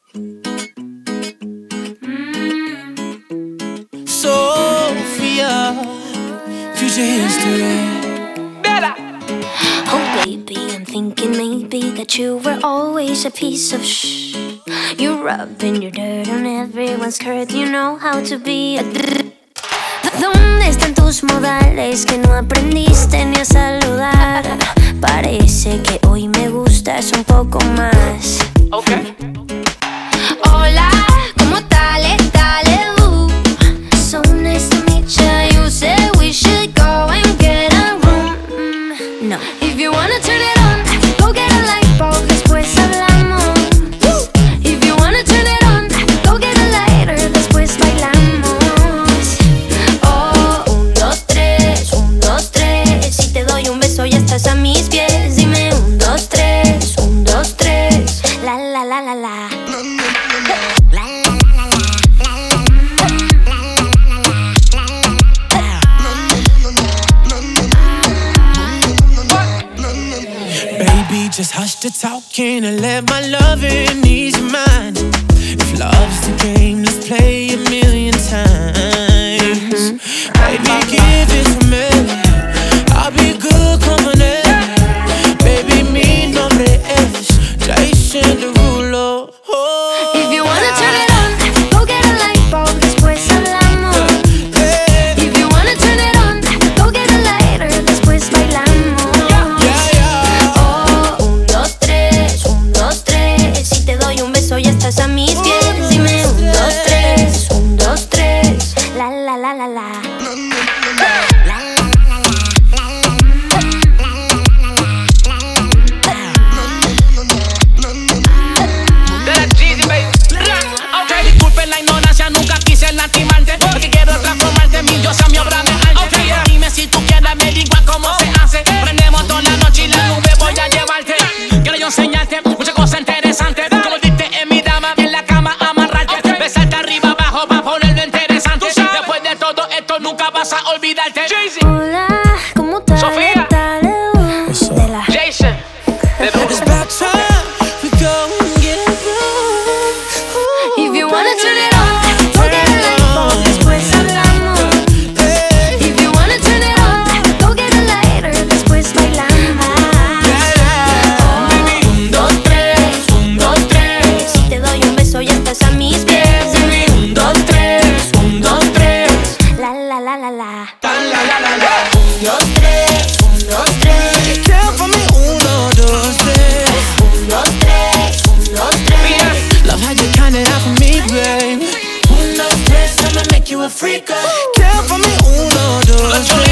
Sophia, future history. Oh baby, I'm thinking maybe that you were always a piece of shh. You're rubbing your dirt on everyone's skirt. You know how to be a ¿Dónde están tus modales que no aprendiste ni a saludar? Parece que hoy me gustas un poco más. Okay. Hola, ¿cómo dale? So nice to meet you. You said we should go and get a room. No. If you wanna turn it on, go get a light bulb, después hablamos. If you wanna turn it on, go get a lighter, después bailamos. Oh, 1, 2, 3, 1, 2, 3. Si te doy un beso ya estás a mis pies. Dime 1, 2, 3, 1, 2, 3. La la la la la. Baby, just hush the talking and let my loving ease your mind. If love's the game, let's play a million times. Baby, give it to me. I'll be good company. Baby, mi nombre es Jason Derulo. Oh, if you wanna turn it on, go get a light bulb, después hablamos. If you wanna turn it on, go get a lighter, después bailamos. Oh, 1, 2, 3, 1, 2, 3. Si te doy un beso ya estás a mis pies. Dime 1, 2, 3, 1, 2, 3. La la la la la. Disculpen la ignorancia, nunca quise lastimarte, porque quiero transformarte en mi diosa, mi obra de arte. Dime si tú quieres, me digo cómo se hace. Prendemos toda la noche y la nube voy a llevarte. Quiero yo enseñarte muchas cosas interesantes. Como diste en mi dama, en la cama amarrarte. Besarte arriba abajo para ponerlo interesante. Después de todo esto nunca vas a olvidarte. Hola, ¿cómo te Sofía. Jason. it's about time we go and get a room. If you wanna turn it on, go get a light bulb, después hablamos. If you wanna turn it on, go get a lighter, después bailamos. Oh, 1, 2, 3, 1, 2, 3. Si te doy un beso ya estás a mis pies. Dime 1, 2, 3, 1, 2, 3. La la la la la. 1, 2, 3, 1, 2, 3. Count for me, 1, 2, 3. 1, 2, 3, 1, 2, 3. Love how you count it out for me, babe. 1, 2, 3, I'ma make you a freak. Count for me, 1, 2, 3.